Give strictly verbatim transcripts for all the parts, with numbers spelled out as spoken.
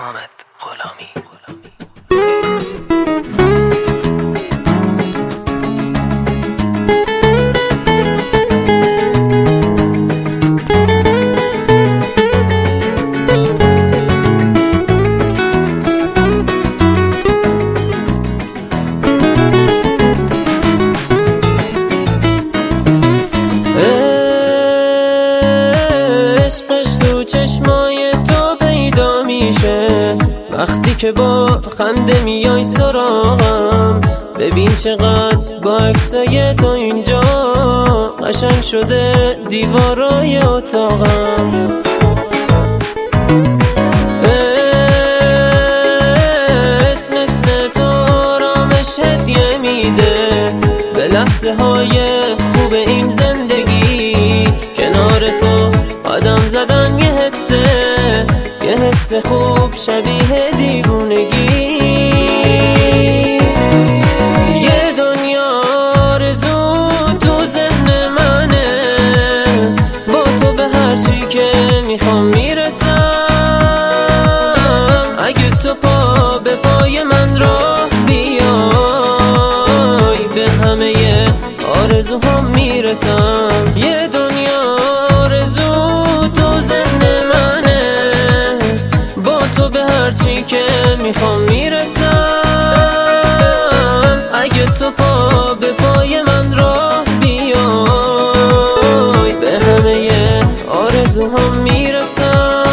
حامد غلامی. چشمای تو پیدا میشه وقتی که با خنده میای سراغم. ببین چقدر با عکسای تو اینجا قشنگ شده دیوارای اتاقم. اسم اسم تو آرامش هدیه میده به لحظه های خوب این زندگی. کنار تو قدم زدن یه حسه یه حس خوب شبیه دیوونگی. یه دنیا آرزو تو ذهن منه، با تو به هر چی که میخوام میرسم. اگه تو پا به پای من راه بیای به همه آرزوهام میرسم. یه دنیا آرزو تو ذهن منه، با تو به هر چی که میخوام میرسم. اگه تو پا به پای من راه بیای به همه آرزوهام میرسم.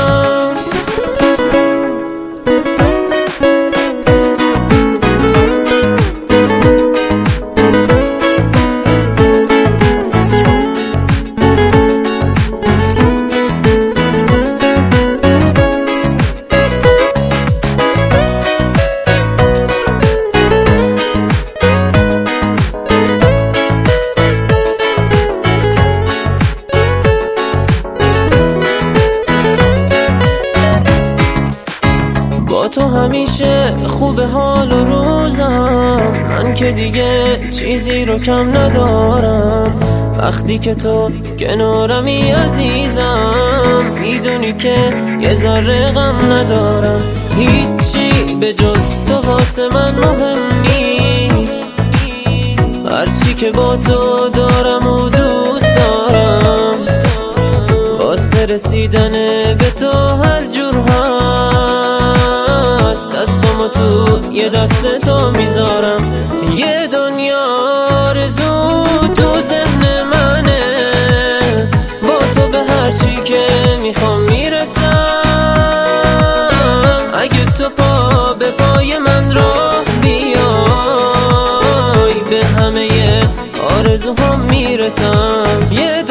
با تو همیشه خوب حال و روزم، من که دیگه چیزی رو کم ندارم. وقتی که تو کنارمی عزیزم، میدونی که یه ذره غم ندارم. هیچی به جز تو واسه من مهم نیست، هرچی که با تو دارم و دوست دارم. واسه رسیدن به تو هر جور هست، دستامو تو یه دست تو میذارم. یه دنیا آرزو تو ذهن منه، با تو به هر چی که میخوام میرسم. اگه تو پا به پای من راه بیای به همه آرزوهام میرسم. یه